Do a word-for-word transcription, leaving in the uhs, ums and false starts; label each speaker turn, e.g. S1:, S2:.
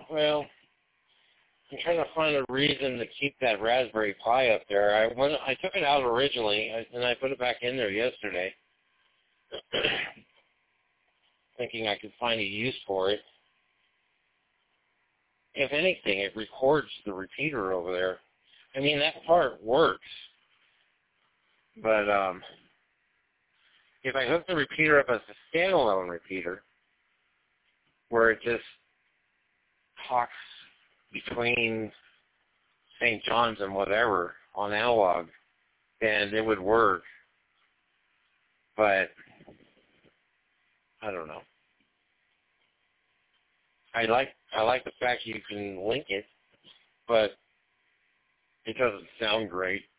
S1: well, I'm trying to find a reason to keep that Raspberry Pi up there. I went, I took it out originally, and I put it back in there yesterday, thinking I could find a use for it. If anything, it records the repeater over there. I mean, that part works. But um, if I hook the repeater up as a standalone repeater, where it just talks between Saint John's and whatever on analog, then it would work. But I don't know. I like I like the fact you can link it, but it doesn't sound great.